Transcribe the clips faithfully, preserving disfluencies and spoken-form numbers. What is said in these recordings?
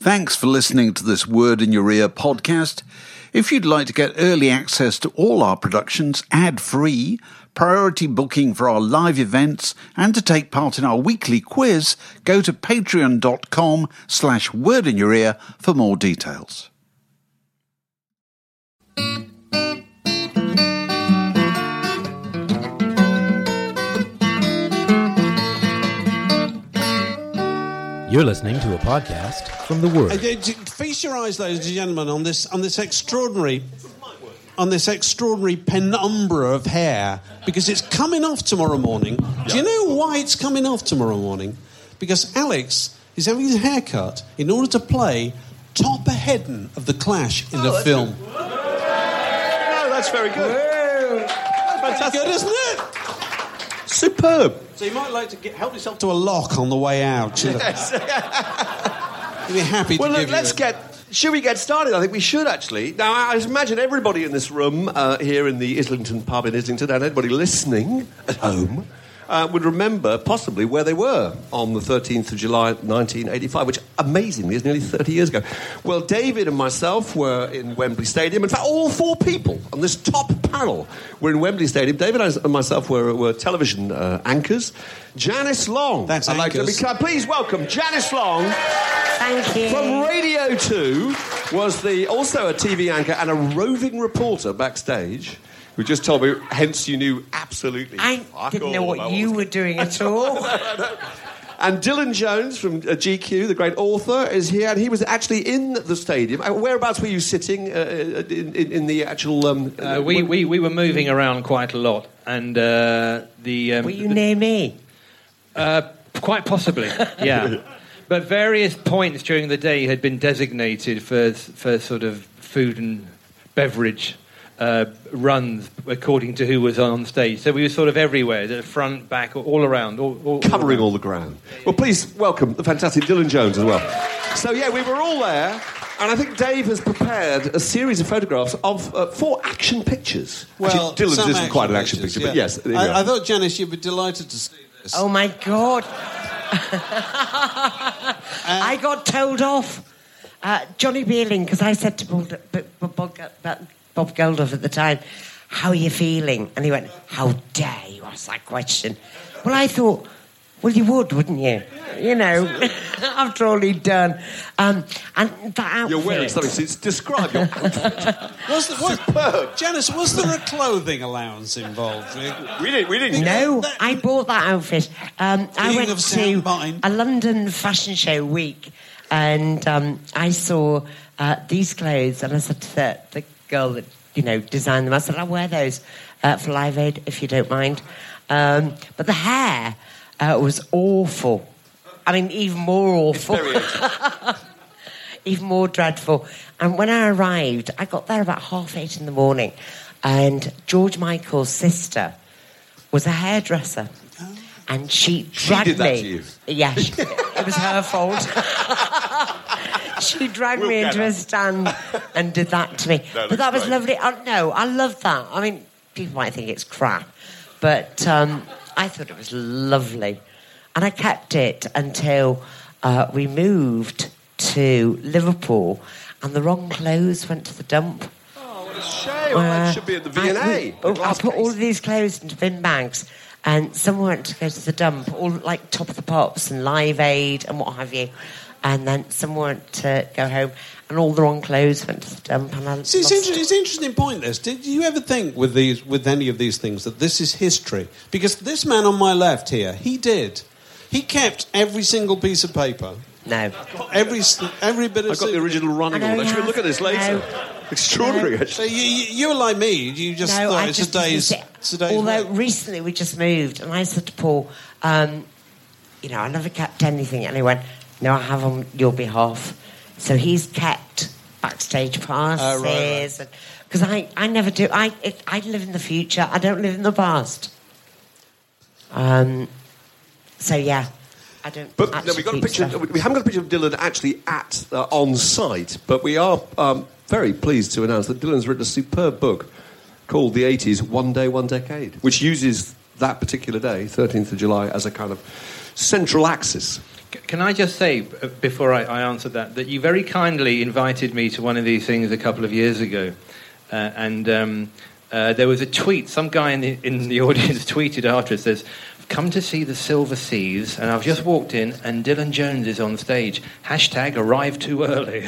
Thanks for listening to this Word in Your Ear podcast. If you'd like to get early access to all our productions ad-free, priority booking for our live events, and to take part in our weekly quiz, go to patreon.com slash word in your ear for more details. You're listening to a podcast from The Word. Feast your eyes, ladies and gentlemen, on this on this extraordinary on this extraordinary penumbra of hair, because it's coming off tomorrow morning. Yep. Do you know why it's coming off tomorrow morning? Because Alex is having his hair cut in order to play Topper Headon of The Clash in oh, the film. Good. No, that's very good. That's fantastic, good, isn't it? Superb. So you might like to get, help yourself to a lock on the way out. You know? Yes. You'd be happy to well, give look, you let's it. get... Should we get started? I think we should, actually. Now, I imagine everybody in this room uh, here in the Islington pub in Islington, and everybody listening at home, uh, would remember possibly where they were on the thirteenth of July, nineteen eighty-five, which, amazingly, is nearly thirty years ago. Well, David and myself were in Wembley Stadium. In fact, all four people on this top panel were in Wembley Stadium. David and myself were, were television uh, anchors. Janice Long. That's I'd like to be, please welcome Janice Long. Thank you. From Radio two, was the also a T V anchor and a roving reporter backstage, who just told me, hence you knew absolutely... I didn't know what you were doing at all. no, no. And Dylan Jones from uh, G Q, the great author, is here, and he was actually in the stadium. Uh, whereabouts were you sitting uh, in, in, in the actual... Um, uh, we, we, we were moving around quite a lot, and uh, the... Um, were you near me? Uh, quite possibly, yeah. But various points during the day had been designated for for sort of food and beverage uh, runs according to who was on stage. So we were sort of everywhere, the front, back, all around. All, all, Covering all, all the ground. Well, please welcome the fantastic Dylan Jones as well. So, yeah, we were all there, and I think Dave has prepared a series of photographs of uh, four action pictures. Well, Actually, Dylan's isn't action quite an action pictures, picture, yeah. but yes. There you I, go. I thought, Janice, you'd be delighted to see this. Oh, my God. I got told off. Uh, Johnny Beerling, because I said to Bob, Bob, Bob, Bob Geldof at the time, how are you feeling? And he went, how dare you ask that question? Well, I thought, well, you would, wouldn't you? You know, after all he'd done. Um, and that outfit... You're wearing something, so it's describe your outfit. Was the, what, Janice, was there a clothing allowance involved? We didn't, we didn't. No, I bought that outfit. Um, I went of to a London fashion show week, and um, I saw uh, these clothes, and I said to the, the girl that, you know, designed them, I said, I'll wear those uh, for Live Aid, if you don't mind. Um, but the hair uh, was awful. I mean, even more awful. Even more dreadful. And when I arrived, I got there about half eight in the morning, and George Michael's sister was a hairdresser. Oh. And she dragged she did that me. To you. Yeah, she, it was her fault. She dragged we'll me into her. a stand and did that to me. That but that was great. lovely. Oh, no, I love that. I mean, people might think it's crap, but um, I thought it was lovely. And I kept it until uh, we moved to Liverpool, and the wrong clothes went to the dump. Oh, what a shame. Uh, that should be at the V and A. I, oh, I put all of these clothes into bin bags, and some went to go to the dump, all like Top of the Pops and Live Aid and what have you. And then some went to go home, and all the wrong clothes went to the dump. And I See, it's, lost inter- it's an interesting point, this. Did you ever think with these, with any of these things, that this is history? Because this man on my left here, he did. He kept every single piece of paper. No. Every every bit of... I've got the original running order. Should we look at this later? No. Extraordinary, No. actually. So you, you, you were like me. You just no, thought I it's, just a day's, it. it's a day's Although work. recently we just moved, and I said to Paul, um, you know, I never kept anything. And he went, no, I have on your behalf. So he's kept backstage passes. Uh, right, right. Because I, I never do. I, it, I live in the future. I don't live in the past. Um. So, yeah. I don't But no, we got a picture. stuff. We haven't got a picture of Dylan actually at uh, on site, but we are um, very pleased to announce that Dylan's written a superb book called "The eighties: One Day, One Decade," which uses that particular day, thirteenth of July, as a kind of central axis. Can I just say, uh, before I, I answer that, that you very kindly invited me to one of these things a couple of years ago. Uh, and um, uh, there was a tweet, some guy in the, in the audience tweeted after it, says, come to see the Silver Seas, and I've just walked in, and Dylan Jones is on stage. Hashtag arrived too early.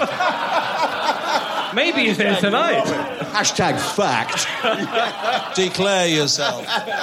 Maybe he's there tonight. Hashtag fact. Declare yourself.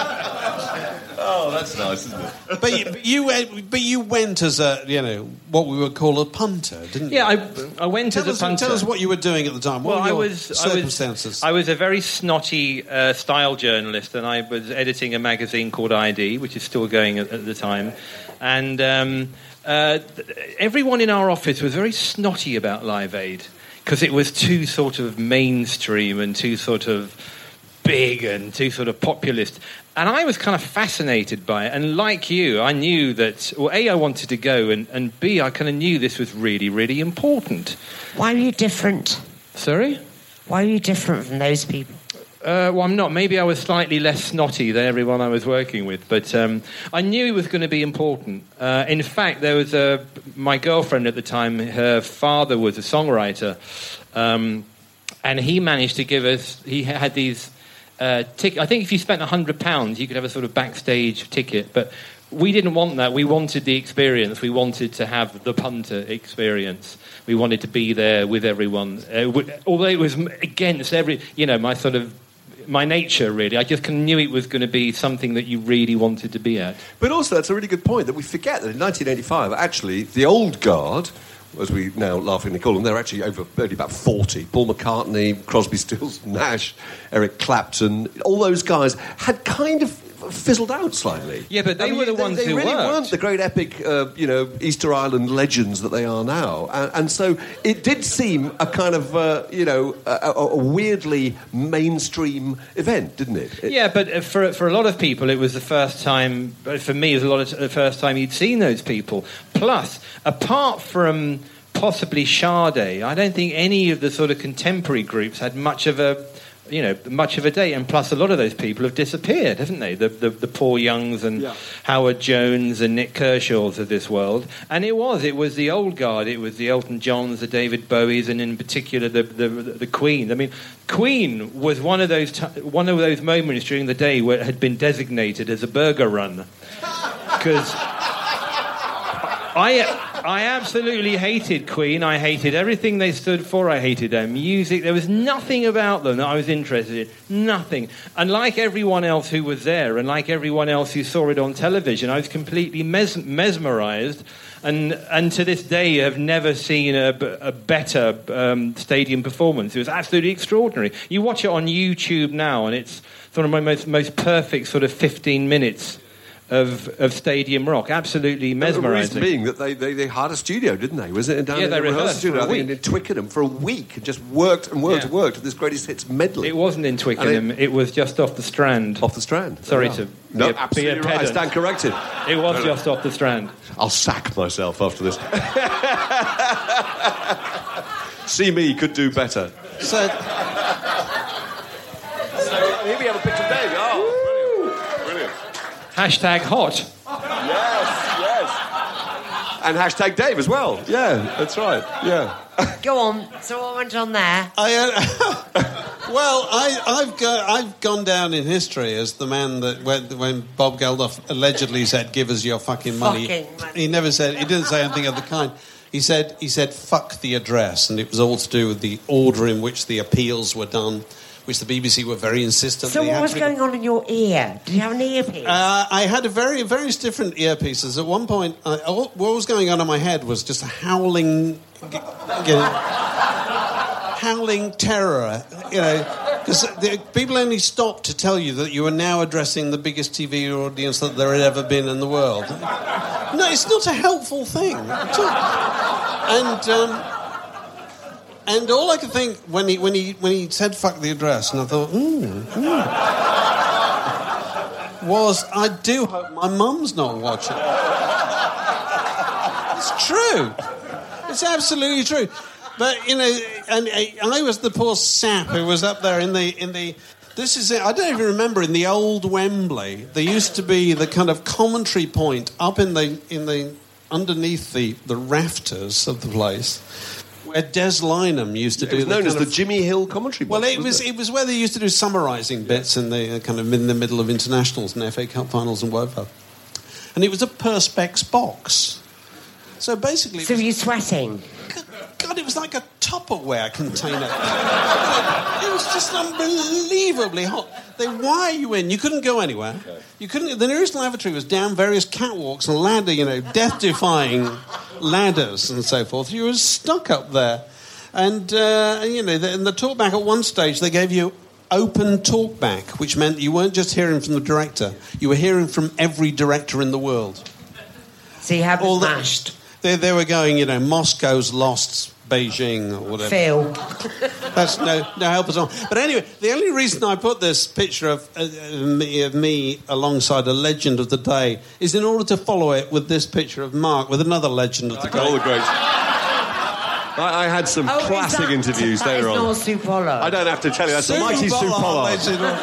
Oh, that's nice, isn't it? But you, but you went, but you went as a, you know, what we would call a punter, didn't you? Yeah, I, I went tell as us, a punter. Tell us what you were doing at the time. What well, were your I was, circumstances? I was, I was a very snotty uh, style journalist, and I was editing a magazine called I D, which is still going at, at the time. And um, uh, everyone in our office was very snotty about Live Aid, because it was too sort of mainstream and too sort of big and too sort of populist. And I was kind of fascinated by it. And like you, I knew that, well, A, I wanted to go, and, and B, I kind of knew this was really, really important. Why are you different? Sorry? Why are you different from those people? Uh, well, I'm not. Maybe I was slightly less snotty than everyone I was working with. But um, I knew it was going to be important. Uh, in fact, there was a... My girlfriend at the time, her father was a songwriter. Um, and he managed to give us... He had these... Uh, tick- I think if you spent one hundred pounds, you could have a sort of backstage ticket. But we didn't want that. We wanted the experience. We wanted to have the punter experience. We wanted to be there with everyone. Uh, w- although it was against every, you know, my sort of, my nature, really. I just knew it was going to be something that you really wanted to be at. But also, that's a really good point, that we forget that in nineteen eighty-five, actually, the old guard, as we now laughingly call them, they're actually over only about forty. Paul McCartney, Crosby, Stills, Nash, Eric Clapton, all those guys had kind of fizzled out slightly. Yeah, but they I mean, were the they, ones they who really worked. weren't the great epic, uh, you know, Easter Island legends that they are now. And, and so it did seem a kind of, uh, you know, a, a weirdly mainstream event, didn't it? it Yeah, but for for a lot of people, it was the first time. For me, it was a lot of the first time you'd seen those people. Plus, apart from possibly Sade, I don't think any of the sort of contemporary groups had much of a, you know, much of a day. And plus, a lot of those people have disappeared, haven't they? The the, the Paul Youngs and yeah. Howard Jones and Nick Kershaws of this world. And it was, it was the old guard. It was the Elton Johns, the David Bowies, and in particular the the, the Queen. I mean, Queen was one of those t- one of those moments during the day where it had been designated as a burger run, because I. I absolutely hated Queen. I hated everything they stood for. I hated their music. There was nothing about them that I was interested in. Nothing. And like everyone else who was there, and like everyone else who saw it on television, I was completely mes- mesmerised. And and to this day, I've never seen a, a better um, stadium performance. It was absolutely extraordinary. You watch it on YouTube now, and it's one of my most, most perfect sort of fifteen minutes Of, of stadium rock, absolutely mesmerising. The reason being that they, they, they hired a studio, didn't they? Was it down yeah, in they the rehearsal studio? for a I think week. in Twickenham for a week and just worked and worked Yeah. and worked at this greatest hits medley. It wasn't in Twickenham. It, it was just off the Strand. Off the Strand. Sorry Oh. to no, be a, absolutely be a right. I pedant. stand corrected. It was just off the Strand. I'll sack myself after this. See me could do better. So, Here we have a picture of Dave. Oh, brilliant. Brilliant. Hashtag hot. Yes, yes. And hashtag Dave as well. Yeah, that's right. Yeah. Go on. So what went on there? I, uh, well, I, I've go, I've gone down in history as the man that when, when Bob Geldof allegedly said, "Give us your fucking money." Fucking money. He never said. He didn't say anything of the kind. He said, "He said fuck the address," and it was all to do with the order in which the appeals were done, which the B B C were very insistent. So they what had was to- going on in your ear? Did you have an earpiece? Uh, I had a very, various different earpieces. At one point, I, all, what was going on in my head was just a howling, g- g- howling terror. You know, because people only stop to tell you that you are now addressing the biggest T V audience that there had ever been in the world. No, it's not a helpful thing. At all. And. Um, And all I could think when he when he when he said "fuck the address," and I thought, mm, mm, was I do hope my mum's not watching. It's true. It's absolutely true. But you know, and I was the poor sap who was up there in the in the. This is it. I don't even remember in the old Wembley. There used to be the kind of commentary point up in the in the underneath the, the rafters of the place where Des Lynam used to It do was the known kind as the of- Jimmy Hill commentary box. Well, it wasn't was it was where they used to do summarising bits in the uh, kind of in the middle of internationals and F A Cup finals and whatever. And it was a Perspex box. So basically, it So was, were you sweating? God, it was like a Tupperware container. It was just unbelievably hot. They wire you in. You couldn't go anywhere. You couldn't. The nearest lavatory was down various catwalks and ladder, you know, death-defying ladders and so forth. You were stuck up there, and uh, you know, the, in the talkback at one stage they gave you open talkback, which meant you weren't just hearing from the director; you were hearing from every director in the world. So you haven't All the- smashed. They, they were going, you know, Moscow's lost Beijing or whatever. Phil. That's no, no help at all. But anyway, the only reason I put this picture of, uh, of, me, of me alongside a legend of the day is in order to follow it with this picture of Mark with another legend of the day. All the greats. I, I had some Oh, is classic that- interviews that later is on. not Sue Pollard. I don't have to tell you, that's the mighty Sue Pollard.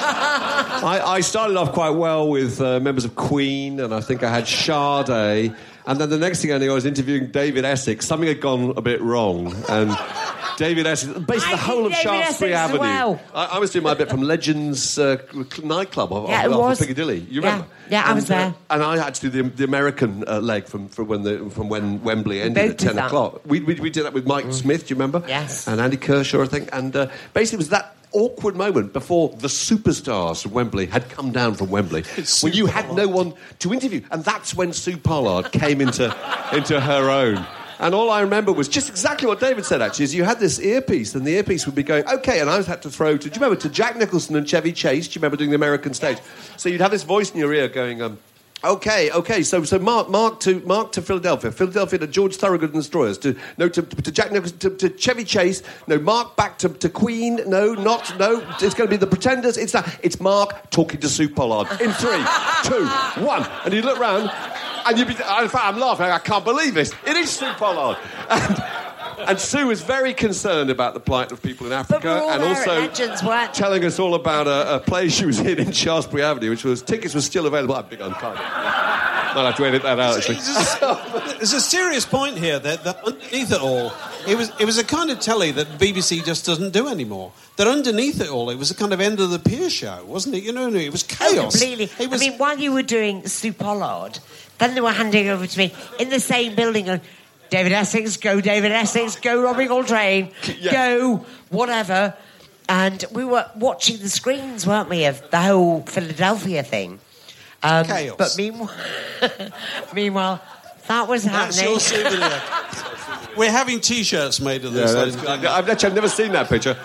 I, I started off quite well with uh, members of Queen, and I think I had Sade. And then the next thing I knew, I was interviewing David Essex. Something had gone a bit wrong, and David Essex, basically I the whole did of David Shaftesbury Essex as Avenue. well. I, I was doing my bit from Legends uh, nightclub off, Yeah, it off was. of Piccadilly. You Yeah. remember? Yeah, I and, was there. Uh, and I had to do the, the American uh, leg from, from when the from when Wembley ended both at did ten that. o'clock. We, we we did that with Mike Smith. Do you remember? Yes. And Andy Kershaw, I think. And uh, basically, it was that awkward moment before the superstars from Wembley had come down from Wembley, It's when you Sue had Pollard. no one to interview, and that's when Sue Pollard came into into her own. And all I remember was just exactly what David said, actually, is you had this earpiece, and the earpiece would be going, OK, and I had to throw to, do you remember, to Jack Nicholson and Chevy Chase, do you remember doing the American stage? So you'd have this voice in your ear going, um, OK, OK, so so Mark Mark to Mark to Philadelphia, Philadelphia to George Thorogood and the Destroyers, to no to, to Jack Nicholson, to, to Chevy Chase, no Mark back to, to Queen, no not no, it's going to be the Pretenders. It's that it's Mark talking to Sue Pollard in three, two, one, and you look round, and you'd be. In fact, I'm laughing. I can't believe this. It is Sue Pollard. And, And Sue was very concerned about the plight of people in Africa, we're all and there also at Legends, weren't- telling us all about a, a play she was in in Shaftesbury Avenue, which was tickets were still available. I'm big unkind. Might have to edit that out, actually. There's a serious point here that, that underneath it all, it was it was a kind of telly that B B C just doesn't do anymore. That underneath it all, it was a kind of end of the pier show, wasn't it? You know, it was Oh, chaos. completely. It was, I mean, while you were doing Sue Pollard, then they were handing over to me in the same building going, David Essex, go David Essex, go Robbie Coltrane, Yeah. go whatever. And we were watching the screens, weren't we, of the whole Philadelphia thing. Um, Chaos. But meanwhile, meanwhile, that was that's happening. your souvenir. We're having T-shirts made of Yeah, this. that's, ladies and gentlemen. I've actually I've never seen that picture.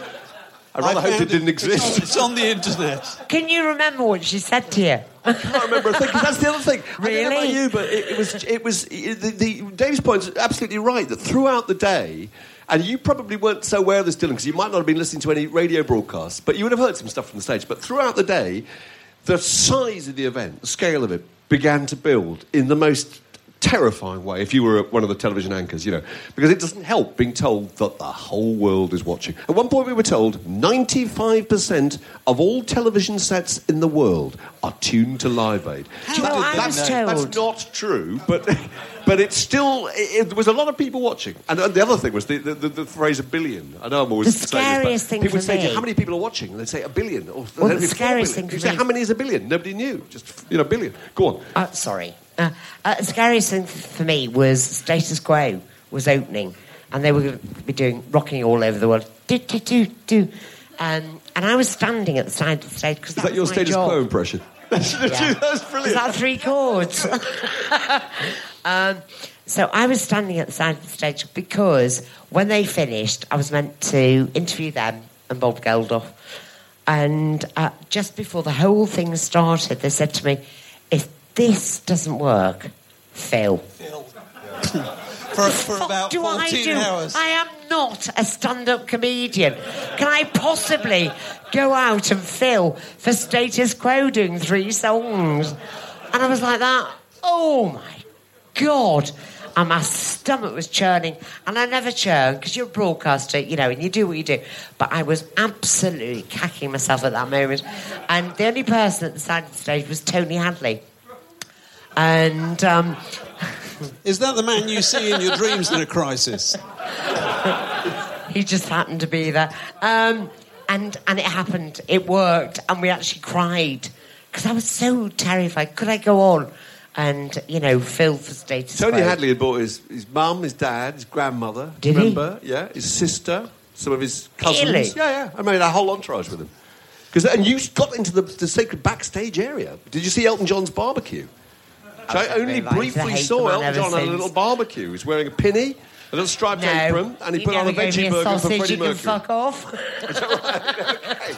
I rather I hoped found it didn't It's on, exist. it's on the internet. Can you remember what she said to you? I can't remember a thing, 'cause that's the other thing. I don't know about Really? you, but it, it was, it was the, the, Dave's point is absolutely right, that throughout the day, and you probably weren't so aware of this, Dylan, because you might not have been listening to any radio broadcasts, but you would have heard some stuff from the stage, but throughout the day, the size of the event, the scale of it, began to build in the most terrifying way if you were one of the television anchors, you know, because it doesn't help being told that the whole world is watching. At one point we were told ninety-five percent of all television sets in the world are tuned to Live Aid. you know what I that's, was told? that's not true, but but it's still, it, there was a lot of people watching. And the other thing was the, the, the, the phrase a billion. I know I'm always The saying scariest this, but thing people would for say, to you, me- how many people are watching? And they'd say a billion. Or Well, they'd the be four scariest billion. thing You for say, me- how many is a billion? Nobody knew. Just, you know, a billion. Go on. Uh, sorry. Uh, uh, the scariest thing for me was Status Quo was opening, and they were going to be doing rocking all over the world. Do, do, do, do. Um, and I was standing at the side of the stage because Is that your was my status job. quo impression? That's, Yeah. that's brilliant. Is that three chords? um, so I was standing at the side of the stage because when they finished, I was meant to interview them and Bob Geldof. And uh, just before the whole thing started, they said to me, if this doesn't work, Phil. For, for about do I fourteen do? hours. I am not a stand-up comedian. Can I possibly go out and fill for Status Quo doing three songs? And I was like that. Oh my God! And my stomach was churning, and I never churn because you're a broadcaster, you know, and you do what you do. But I was absolutely cacking myself at that moment, and the only person at the side of the stage was Tony Hadley, and. Um, Is that the man you see in your dreams in a crisis? He just happened to be there. Um, and, and it happened. It worked. And we actually cried. Because I was so terrified. Could I go on? And, you know, Phil for status Tony quo. Hadley had brought his, his mum, his dad, his grandmother. Did remember? he? Yeah, his sister, some of his cousins. Really? Yeah, yeah. I mean, a whole entourage with him. Cause, and you got into the, the sacred backstage area. Did you see Elton John's barbecue? Which I, I only briefly saw Elton John at a little barbecue. He was wearing a pinny, a little striped no, apron, and he, he put on a veggie burger for Freddie you Mercury. Can fuck off. Is that right? Okay.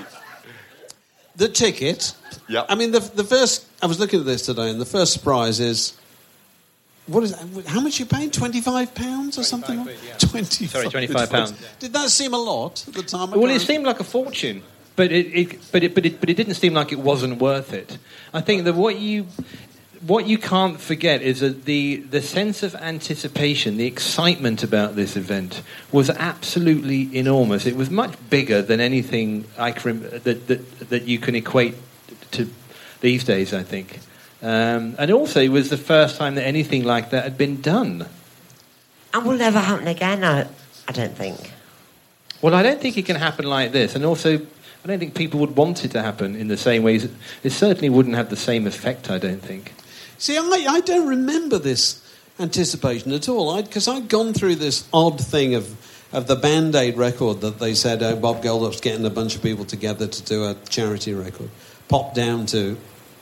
The ticket. Yeah. I mean, the the first. I was looking at this today, and the first surprise is. What is that? How much you paying? Twenty-five pounds or something? quid, yeah. Twenty. Sorry, twenty-five pounds. Did that seem a lot at the time? Well, it seemed like a fortune, but it, it, but it, but it, but it didn't seem like it wasn't worth it. I think that what you, what you can't forget is that the the sense of anticipation, the excitement about this event was absolutely enormous. It was much bigger than anything I can, that that that you can equate to these days, I think. Um, and also, it was the first time that anything like that had been done. And will never happen again, I, I don't think. Well, I don't think it can happen like this. And also, I don't think people would want it to happen in the same ways. It certainly wouldn't have the same effect, I don't think. See, I, I don't remember this anticipation at all. Because I'd gone through this odd thing of, of the Band-Aid record that they said, oh, Bob Geldof's getting a bunch of people together to do a charity record. Popped down to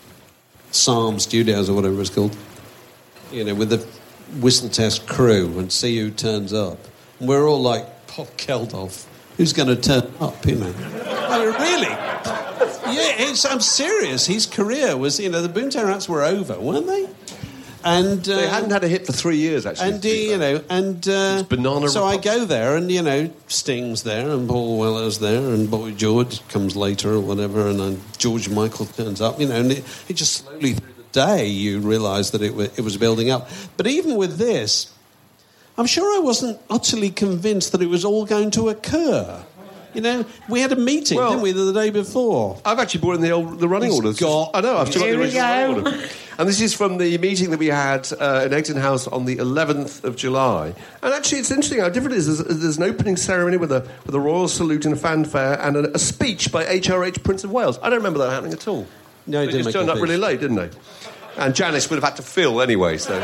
Psalm Studios or whatever it was called, you know, with the whistle test crew and see who turns up. And we're all like, Bob Geldof, who's going to turn up, you know? I mean, really? Yeah, it's, I'm serious. His career was, you know, the Boomtown Rats were over, weren't they? And uh, they hadn't had a hit for three years, actually. And, uh, you know, and uh, Banana so Republic. I go there and, you know, Sting's there and Paul Weller's there and Boy George comes later or whatever and then George Michael turns up, you know, and it, it just slowly through the day you realise that it, w- it was building up. But even with this, I'm sure I wasn't utterly convinced that it was all going to occur. You know, we had a meeting, Well, didn't we, the day before? I've actually brought in the old, the running He's orders. got- I know, I've still got the Here we original running go. order. And this is from the meeting that we had uh, in Egton House on the eleventh of July. And actually, it's interesting how different it is. There's, there's an opening ceremony with a with a royal salute and a fanfare and a, a speech by H R H Prince of Wales. I don't remember that happening at all. No, he They didn't just make turned a up speech. really late, didn't they? And Janice would have had to fill anyway, so...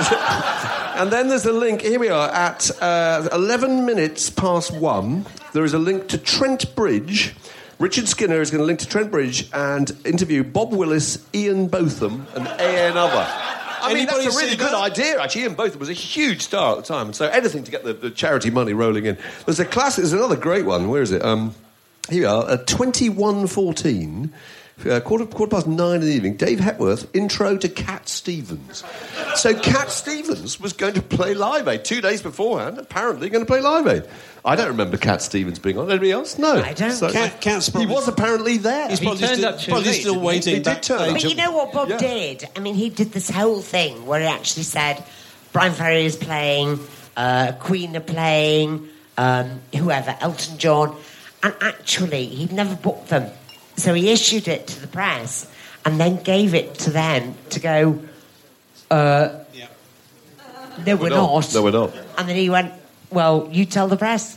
And then there's a link, here we are, at uh, eleven minutes past one, there is a link to Trent Bridge. Richard Skinner is going to link to Trent Bridge and interview Bob Willis, Ian Botham, and A N Other. I mean, Anybody that's a really see good that? idea, actually. Ian Botham was a huge star at the time, and so anything to get the, the charity money rolling in. There's a classic, there's another great one, where is it? Um, here we are, at twenty-one fourteen... Uh, quarter, quarter past nine in the evening, Dave Hepworth, intro to Cat Stevens. So Cat Stevens was going to play Live Aid two days beforehand, apparently going to play Live Aid. I don't remember Cat Stevens being on. Anybody else? No. I don't. So, Cat- Cat's he probably- was apparently there. He's He probably turned still, up too probably late, still didn't he? waiting. He did turn up. But you know what Bob Yeah. did? I mean, he did this whole thing where he actually said Brian Ferry is playing, uh, Queen are playing, um, whoever, Elton John, and actually he'd never booked them. So he issued it to the press and then gave it to them to go, uh, Yeah. no, we're, We're not. not. No, we're not. And then he went, well, you tell the press.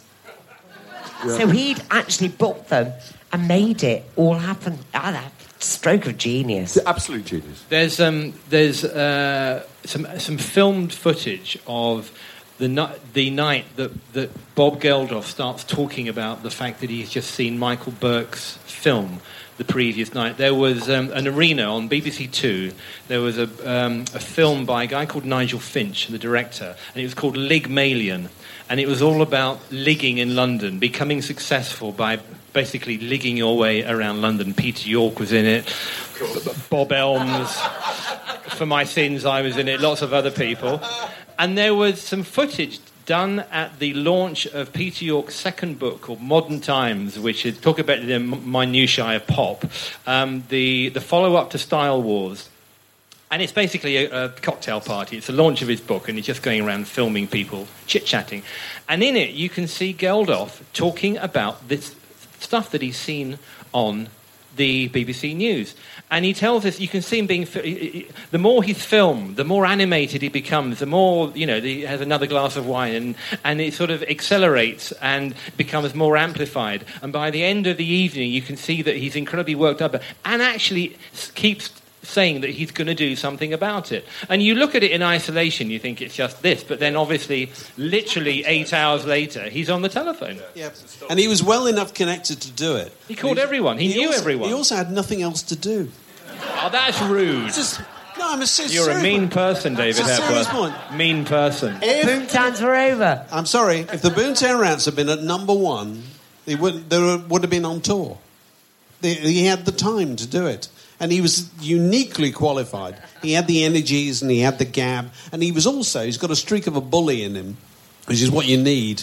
So he'd actually booked them and made it all happen. Ah, that stroke of genius. Absolute genius. There's um, there's uh, some some filmed footage of the ni- the night that that Bob Geldof starts talking about the fact that he's just seen Michael Burke's film the previous night. There was um, an arena on B B C Two. There was a um, a film by a guy called Nigel Finch, the director, and it was called Ligmalion, and it was all about ligging in London, becoming successful by basically ligging your way around London. Peter York was in it, Bob Elms. For My Sins, I was in it. Lots of other people, and there was some footage done at the launch of Peter York's second book called Modern Times, which is talk about the minutiae of pop, um, the the follow-up to Style Wars. And it's basically a, a cocktail party. It's the launch of his book, and he's just going around filming people, chit-chatting. And in it, you can see Geldof talking about this stuff that he's seen on the B B C News. And he tells us, you can see him being, the more he's filmed, the more animated he becomes, the more, you know, he has another glass of wine, and, and it sort of accelerates and becomes more amplified. And by the end of the evening, you can see that he's incredibly worked up and actually keeps saying that he's going to do something about it. And you look at it in isolation, you think it's just this, but then obviously, literally eight hours later, he's on the telephone. Yeah, and he was well enough connected to do it. He called he was, everyone. He, he knew also, everyone. He also had nothing else to do. Oh, that's rude. Just, no, I'm a serious You're a mean point. person, David It's a serious Hepworth. point. Mean person. If, Boontowns were over. I'm sorry, if the Boontown Rats had been at number one, they would, they would have been on tour. They, he had the time to do it. And he was uniquely qualified. He had the energies and he had the gab. And he was also, he's got a streak of a bully in him, which is what you need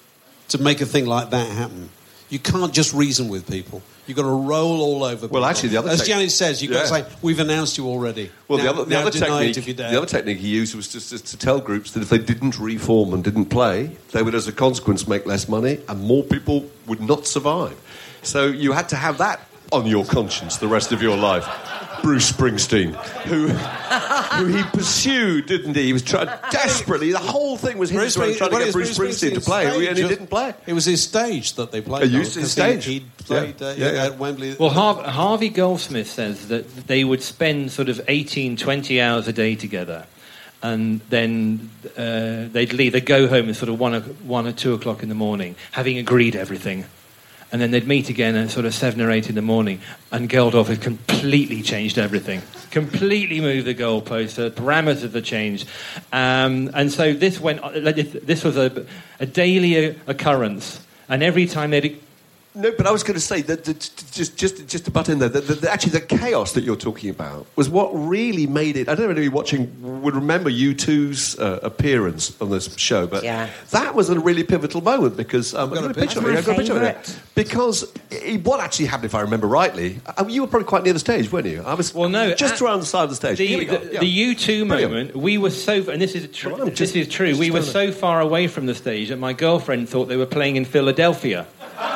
to make a thing like that happen. You can't just reason with people. You've got to roll all over people. Well, actually, the other As tech- Janet says, you've yeah. got to say, we've announced you already. Well, now, the other, the, now other deny it technique, if you dare. the other technique he used was just, just to tell groups that if they didn't reform and didn't play, they would, as a consequence, make less money and more people would not survive. So you had to have that on your conscience the rest of your life. Bruce Springsteen, who who he pursued, didn't he? He was trying desperately. The whole thing was him Bruce trying Spring- to well, get Bruce Bruce Springsteen to Springsteen's play, stage, and he uh, didn't play. It was his stage that they played They on, used his 'cause stage. He, he'd played Yeah. uh, Yeah, yeah. at Wembley. Well, Har- Harvey Goldsmith says that they would spend sort of eighteen, twenty hours a day together, and then uh, they'd leave, they'd go home at sort of one or, one or two o'clock in the morning, having agreed everything. And then they'd meet again at sort of seven or eight in the morning, and Geldof had completely changed everything. Completely moved the goalposts, the parameters had changed. Um, and so this went, this was a, a daily occurrence. And every time they'd... No, but I was going to say that, that just just just to butt in there, that, that, that actually the chaos that you're talking about was what really made it. I don't know if anybody watching would remember U two's uh, appearance on this show, but yeah. that was a really pivotal moment because um, I've got I've a got a picture of picture. it. I've got a picture of it. Favourite. Because it, what actually happened, if I remember rightly, uh, you were probably quite near the stage, weren't you? I was Well, no, just uh, around the side of the stage. The, Here we go. the, Yeah. the U two Brilliant. moment, we were so, and this is tr- Well, I'm this just- is true. just We were telling so far away from the stage that my girlfriend thought they were playing in Philadelphia,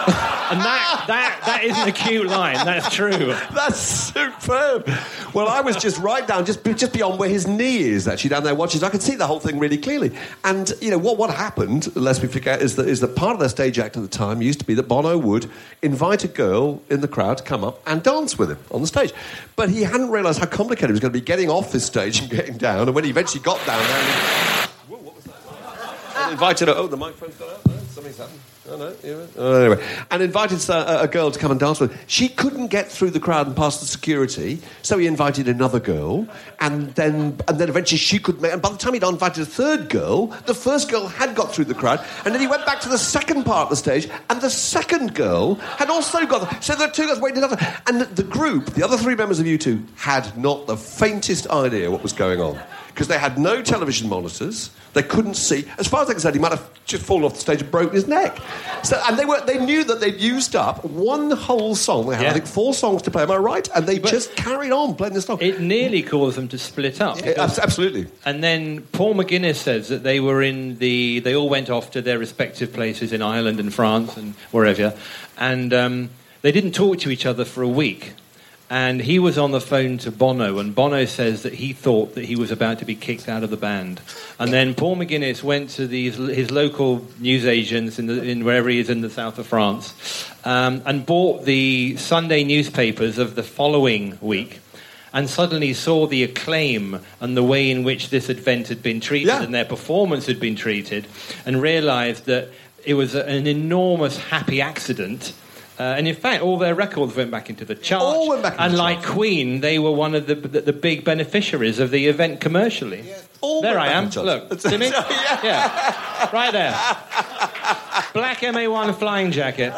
and that that that isn't a cute line. That's true. That's superb. Well, I was just right down, just just beyond where his knee is, actually, down there watching. So I could see the whole thing really clearly. And, you know, what what happened, lest we forget, is that, is that part of their stage act at the time used to be that Bono would invite a girl in the crowd to come up and dance with him on the stage. But he hadn't realised how complicated it was going to be getting off this stage and getting down. And when he eventually got down there... And he, whoa, what was that? And invited her... Oh, the microphone's got out. No, something's happened. Oh, no, yeah. Oh, anyway, and invited a, a girl to come and dance with. She couldn't get through the crowd and past the security, so he invited another girl, and then and then eventually she could make. And by the time he'd invited a third girl, the first girl had got through the crowd, and then he went back to the second part of the stage, and the second girl had also got. So there were two girls waiting another, and the, the group, the other three members of U two, had not the faintest idea what was going on. Because they had no television monitors, they couldn't see. As far as they could say, he might have just fallen off the stage and broken his neck. So, and they were they knew that they'd used up one whole song. They had, Yeah. I think, four songs to play. Am I right? And they But just carried on playing the song. It nearly caused them to split up. It- abs- absolutely. And then Paul McGuinness says that they were in the... They all went off to their respective places in Ireland and France and wherever. And um, they didn't talk to each other for a week. And he was on the phone to Bono, and Bono says that he thought that he was about to be kicked out of the band. And then Paul McGuinness went to these, his local newsagents in, the, in wherever he is in the south of France, um, and bought the Sunday newspapers of the following week, and suddenly saw the acclaim and the way in which this event had been treated Yeah. and their performance had been treated, and realised that it was an enormous happy accident. Uh, and in fact, all their records went back into the charts. All went back into and the like charts. Queen, they were one of the, the the big beneficiaries of the event commercially. All there went I back am. into the Look, charts. see me? Yeah. Yeah, right there. Black M A one flying jacket.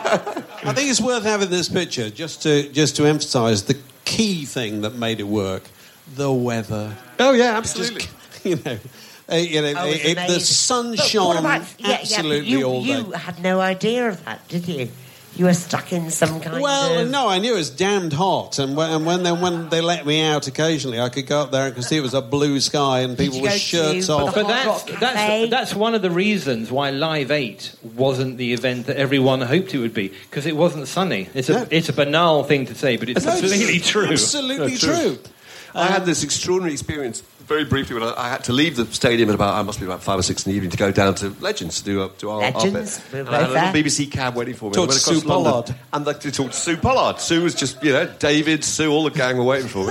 I think it's worth having this picture just to just to emphasise the key thing that made it work: the weather. Oh, yeah, absolutely. Just, you know, uh, you know, Oh, it's it, the amazing. sun Look, what shone about- yeah, yeah, but absolutely you, all day. You had no idea of that, did you? you were stuck in some kind Well, of... no, I knew it was damned hot, and when, and when they when they let me out occasionally, I could go up there and could see it was a blue sky and people you with go shirts to off. the But Hard that's, Rock that's, Cafe? that's one of the reasons why Live eight wasn't the event that everyone hoped it would be, because it wasn't sunny. It's a, No. it's a banal thing to say, but it's No, completely true. Absolutely No, true. true. I had this extraordinary experience very briefly when I, I had to leave the stadium at about, I must be about five or six in the evening to go down to Legends to do, uh, do our, our bit. Legends, we're And I had a both little there. B B C cab waiting for me. Talk I went to across Sue London Pollard. And like, to talk to Sue Pollard. Sue was just, you know, David, Sue, all the gang were waiting for me.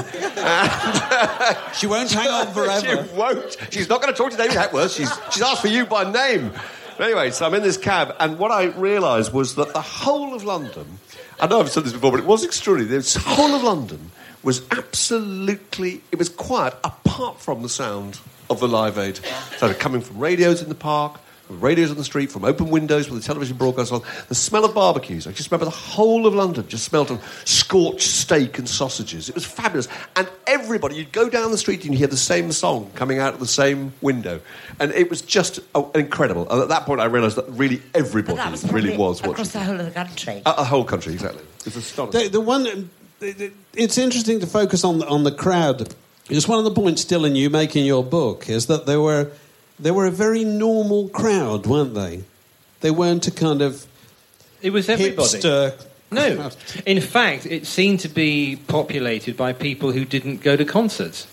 She won't hang on forever. She won't. She's not going to talk to David Hepworth. She's, she's asked for you by name. But anyway, so I'm in this cab, and what I realised was that the whole of London, I know I've said this before, but it was extraordinary. The whole of London was absolutely, it was quiet apart from the sound of the Live Aid. So coming from radios in the park, from radios on the street, from open windows with the television broadcast on, the smell of barbecues. I just remember the whole of London just smelled of scorched steak and sausages. It was fabulous. And everybody, you'd go down the street and you'd hear the same song coming out of the same window. And it was just oh, incredible. And at that point I realised that really everybody But that was really probably was watching. across the whole of the country. A, a whole country, exactly. It's astonishing. The, the one, it's interesting to focus on the, on the crowd. Because one of the points, Dylan, you make in your book is that they were they were a very normal crowd, weren't they? They weren't a kind of It was everybody. hipster. No. crowd. In fact, it seemed to be populated by people who didn't go to concerts.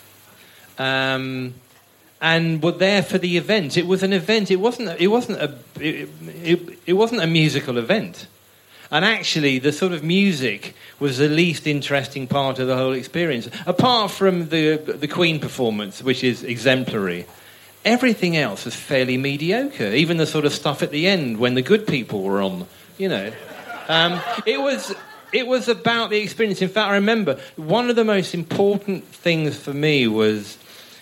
Um, and were there for the event. It was an event. It wasn't. It wasn't a. It, it, it wasn't a musical event. And actually, the sort of music was the least interesting part of the whole experience, apart from the the Queen performance, which is exemplary. Everything else was fairly mediocre. Even the sort of stuff at the end when the good people were on. You know, um, it was. It was about the experience. In fact, I remember one of the most important things for me was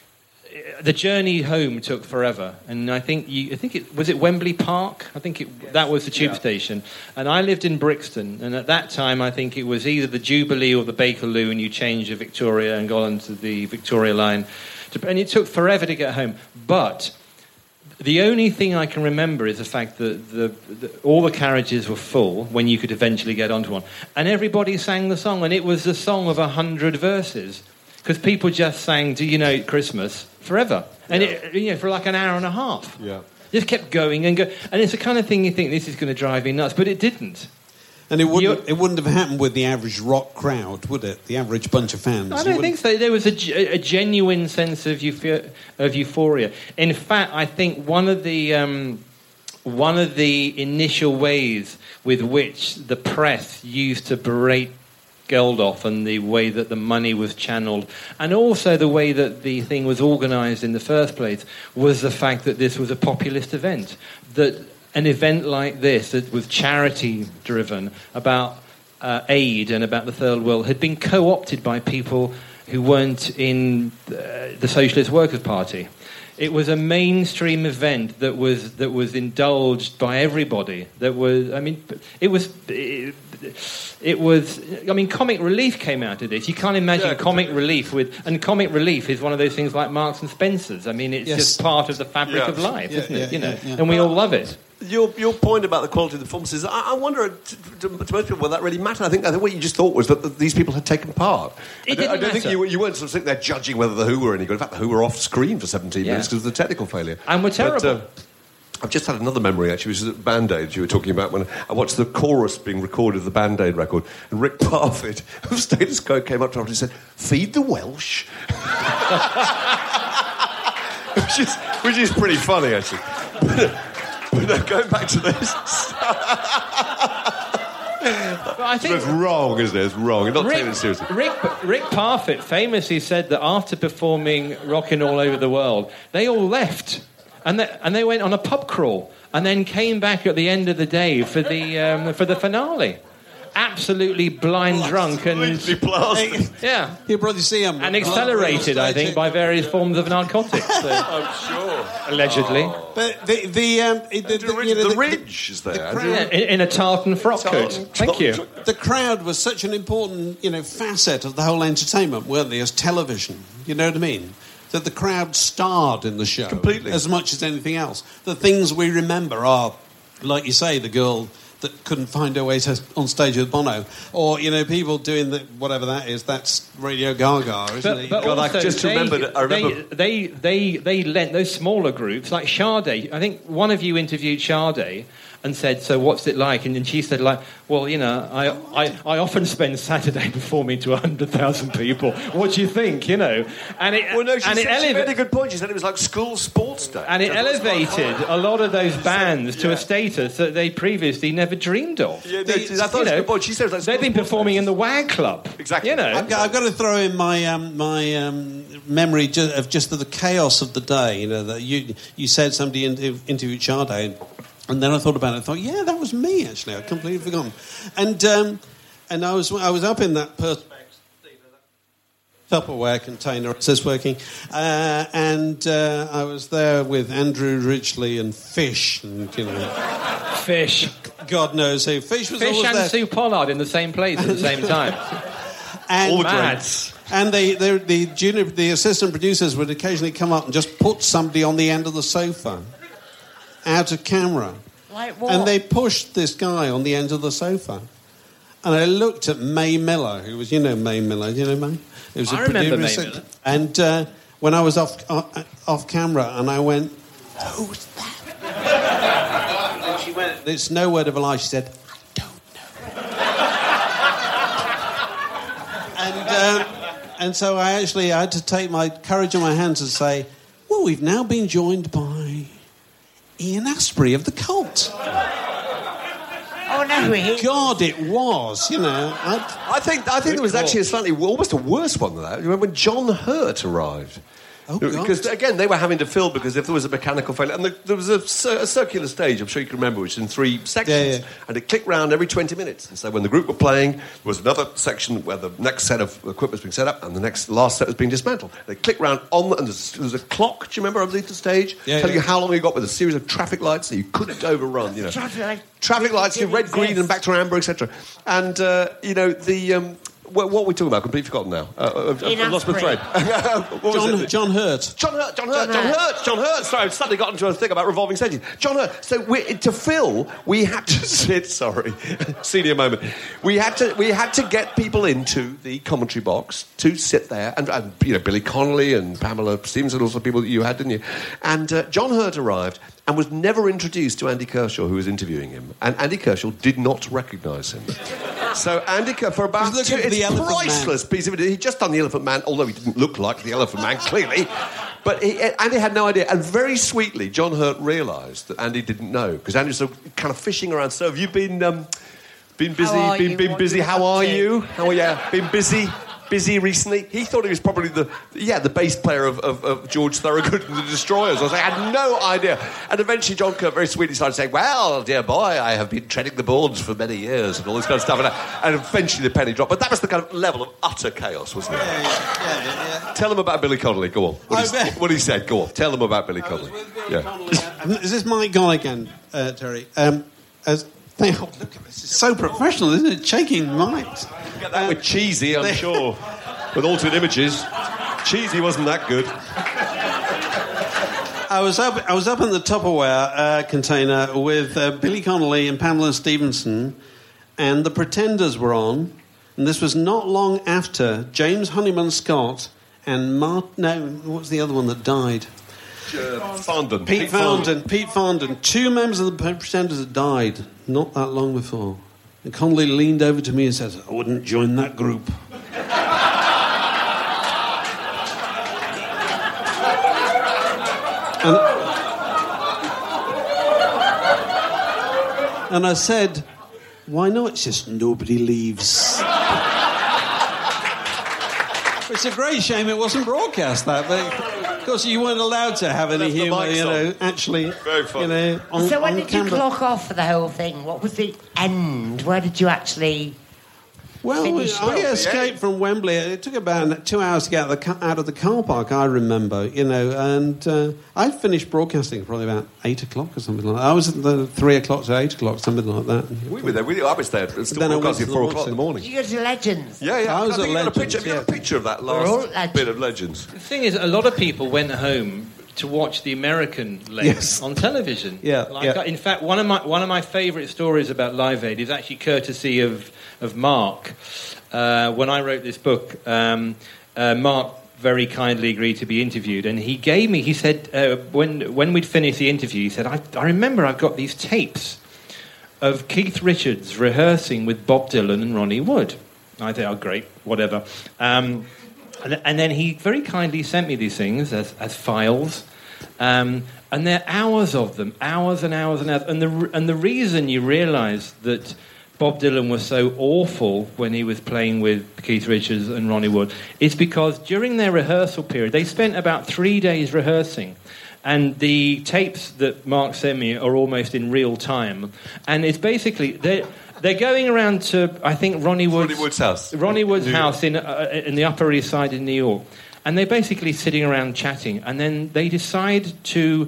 the journey home took forever, and I think you, I think it was it Wembley Park. I think it, that was the tube yeah. station, and I lived in Brixton. And at that time, I think it was either the Jubilee or the Bakerloo, and you changed your Victoria and got onto the Victoria line, to, and it took forever to get home. But the only thing I can remember is the fact that the, the, all the carriages were full when you could eventually get onto one, and everybody sang the song, and it was a song of a hundred verses. Because people just sang "Do You Know It's Christmas" forever, and yeah. it, you know, for like an hour and a half. Yeah, just kept going and go, and it's the kind of thing you think this is going to drive me nuts, but it didn't. And it wouldn't. It wouldn't have happened with the average rock crowd, would it? The average bunch of fans. I don't think so. There was a, a genuine sense of, euph- of euphoria. In fact, I think one of the um, one of the initial ways with which the press used to berate Geldof and the way that the money was channeled, and also the way that the thing was organised in the first place, was the fact that this was a populist event. That an event like this, that was charity-driven, about uh, aid and about the third world, had been co-opted by people who weren't in uh, the Socialist Workers' Party. It was a mainstream event that was that was indulged by everybody. That was, I mean, it was, it, it was. I mean, Comic Relief came out of this. You can't imagine yeah, Comic Relief with, and Comic Relief is one of those things like Marks and Spencer's. I mean, it's yes. just part of the fabric yeah. of life, yeah, isn't yeah, it? You know, yeah, yeah. and we all love it. Your your point about the quality of the performances, I, I wonder, to, to, to most people, will that really matter? I think, I think what you just thought was that the, these people had taken part. It I don't, didn't I don't matter. think you, you weren't sort of sitting there judging whether the Who were any good. In fact, the Who were off screen for seventeen yeah. minutes because of the technical failure. And we're terrible. But, uh, I've just had another memory, actually, which is at Band Aid you were talking about, when I watched the chorus being recorded of the Band Aid record, and Rick Parfitt of Status Quo came up to him and said, "Feed the Welsh." which, is, which is pretty funny, actually. But no, going back to this. But I think it's wrong, isn't it? It's wrong. You're not Rick, taking it seriously. Rick, Rick Parfitt famously said that after performing Rockin' All Over the World, they all left. And they, and they went on a pub crawl and then came back at the end of the day for the um, for the finale. Absolutely blind drunk and yeah, you probably see him and accelerated, I think, by various forms of narcotics. So. I'm sure, allegedly. Oh. But the the um, the, the, the, you know, the, the ridge is there. The crowd, yeah, in, in a tartan frock coat. Tartan, Thank tartan, you. tartan. The crowd was such an important, you know, facet of the whole entertainment, weren't they? As television, you know what I mean? That the crowd starred in the show completely as much as anything else. The things we remember are, like you say, the girl, that couldn't find their way to, on stage with Bono, or you know, people doing the, whatever that is. That's Radio Gaga, isn't but, it? But God, also I just they, remembered. I remember they, they they they lent those smaller groups like Sade. I think one of you interviewed Sade and said, "So what's it like?" And then she said, "Like, well, you know, I I, I often spend Saturday performing to a hundred thousand people. What do you think? You know?" And it well, no, she, and said, it she eleva- made a good point. She said it was like school sports day, and it elevated a lot of those bands to yeah. a status that they previously never dreamed of. Yeah, no, They- I thought it was a good point. She said it was like they've been school sports performing days. in the WAG Club. Exactly. You know, I've got, I've got to throw in my um, my um, memory ju- of just the chaos of the day. You know, that you you said somebody inter- interviewed Sade, and, and then I thought about it. I thought, yeah, that was me actually. I completely forgotten. And um, and I was I was up in that Perspex Tupperware container. It says working, uh, and uh, I was there with Andrew Ridgely and Fish, and you know, Fish. God knows who. Fish was Fish always and there. Sue Pollard in the same place at the same time. And All the Mad. greats. And the, the, the junior, the assistant producers would occasionally come up and just put somebody on the end of the sofa, out of camera. Like what? And they pushed this guy on the end of the sofa. And I looked at May Miller, who was, you know May Miller, do you know May? It was I remember May producer. Miller. And uh, when I was off uh, off camera, and I went, who's that? And she went, it's no word of a lie. She said, I don't know. and... Uh, And so I actually I had to take my courage in my hands and say, well, we've now been joined by Ian Astbury of The Cult. Oh, no, he... God, it was, you know. I, I think I think there was actually a slightly almost a worse one than that. You remember when John Hurt arrived? Oh, God. Because again, they were having to fill because if there was a mechanical failure, and the, there was a, cir- a circular stage, I'm sure you can remember, which was in three sections, Yeah, yeah. and it clicked round every twenty minutes. And so when the group were playing, there was another section where the next set of equipment was being set up, and the next last set was being dismantled. They clicked round on, the, and there's, there was a clock. Do you remember underneath the stage, Yeah, telling yeah. you how long you got with a series of traffic lights that you couldn't overrun. You know, Traffic light- traffic lights, you didn't red, green, exist. and back to amber, et cetera. And uh, you know the. Um, what, what were we talking about? Completely forgotten now. Uh, I've, Ian I've lost my Astbury. thread. What was John, it? John Hurt. John Hurt, John Hurt, John John Hurt. Hurt, John Hurt. Sorry, I've suddenly got into a thing about revolving stages. John Hurt. So we, to fill, we had to sit. Sorry, senior moment. We had to we had to get people into the commentary box to sit there, and, and you know Billy Connolly and Pamela Stevenson, all the people that you had, didn't you? And uh, John Hurt arrived and was never introduced to Andy Kershaw, who was interviewing him, and Andy Kershaw did not recognise him. So Andy, Ker- for about He's two, looking for it's the Elephant Man. priceless piece of it. He'd just done the Elephant Man, although he didn't look like the Elephant Man, clearly. But he, Andy had no idea. And very sweetly, John Hurt realised that Andy didn't know, because Andy was sort of kind of fishing around. So have you been um, been busy? How are Been, you? been What busy? you How up are to? you? How are you? Been busy? Busy recently? He thought he was probably the yeah the bass player of, of, of George Thorogood and the Destroyers. I was like, I had no idea. And eventually John Hurt very sweetly started saying, well, dear boy, I have been treading the boards for many years and all this kind of stuff. And, and eventually the penny dropped. But that was the kind of level of utter chaos, wasn't it? Yeah, yeah, yeah, yeah. Tell them about Billy Connolly. Go on. What, I he, bet. what he said. Go on. Tell them about Billy I was Connolly. with Billy Yeah. Connolly. Uh, Is this mic gone again, uh, Terry? Um, as, oh, look at this. It's so professional, isn't it? Shaking mics. Get that with cheesy, I'm sure. With alternate images. Cheesy wasn't that good. I was up. I was up in the Tupperware uh, container with uh, Billy Connolly and Pamela Stevenson, and the Pretenders were on. And this was not long after James Honeyman Scott and Mart. No, what was the other one that died? Uh, Fondon. Pete Fondon. Pete Fondon. Two members of the Pretenders had died not that long before. And Connolly leaned over to me and says, "I wouldn't join that group." And, and I said, why not? It's just nobody leaves. It's a great shame it wasn't broadcast, that, but of course you weren't allowed to have any Left the humour, mics you know, on. actually, Very fun. you know, on, So when on did camera. you clock off for the whole thing? What was the end? Where did you actually... Well, Finish I well. escaped from Wembley. It took about two hours to get out of the, ca- out of the car park, I remember, you know, and uh, I finished broadcasting probably about eight o'clock or something like that. I was at the three o'clock to eight o'clock, something like that. We were there. We, I was there. Still Then I went broadcasting to at four the o'clock in the boxing. morning. Did you go to Legends? Yeah, yeah. I was think at you got a Legends, picture, you got a yeah. picture of that We're all last Legends. bit of Legends. The thing is, a lot of people went home to watch the American legs Yes. on television. Yeah, Like, yeah. In fact, one of my one of my favourite stories about Live Aid is actually courtesy of of Mark. Uh, when I wrote this book, um, uh, Mark very kindly agreed to be interviewed, and he gave me. He said uh, when when we'd finished the interview, he said, "I, I remember I've got these tapes of Keith Richards rehearsing with Bob Dylan and Ronnie Wood." I thought, "Oh, great, whatever." Um, And, and then he very kindly sent me these things as, as files, um, and there are hours of them, hours and hours and hours. And the and the reason you realise that Bob Dylan was so awful when he was playing with Keith Richards and Ronnie Wood is because during their rehearsal period, they spent about three days rehearsing. And the tapes that Mark sent me are almost in real time. And it's basically... They're, They're going around to, I think, Ronnie Wood's, Ronnie Wood's house. Ronnie Wood's New house in, uh, in the Upper East Side in New York. And they're basically sitting around chatting. And then they decide to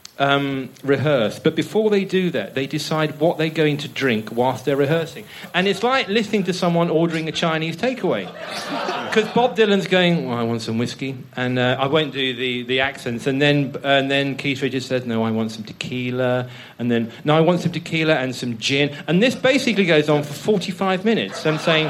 um, rehearse. But before they do that, they decide what they're going to drink whilst they're rehearsing. And it's like listening to someone ordering a Chinese takeaway. Because Bob Dylan's going, well, I want some whiskey. And uh, I won't do the, the accents. And then and then Keith Richards says, no, I want some tequila. And then, no, I want some tequila and some gin. And this basically goes on for forty-five minutes. I'm saying,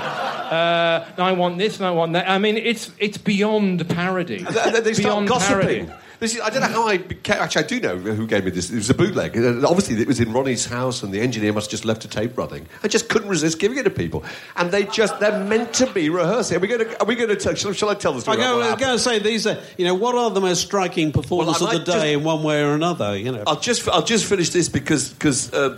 uh, no, I want this and I want that. I mean, it's it's beyond parody. And they, they start Beyond gossiping. parody. This is, I don't know how I became... Actually, I do know who gave me this. It was a bootleg. Uh, Obviously, it was in Ronnie's house, and the engineer must have just left a tape running. I just couldn't resist giving it to people. And they just... They're meant to be rehearsing. Are we going to... Are we going to tell... Shall, shall I tell the story? I about what go, happened? go and say these are, you know, what are the most striking performances Well, I of the might day just- in one way or another, you know? I'll just I'll just finish this because because uh,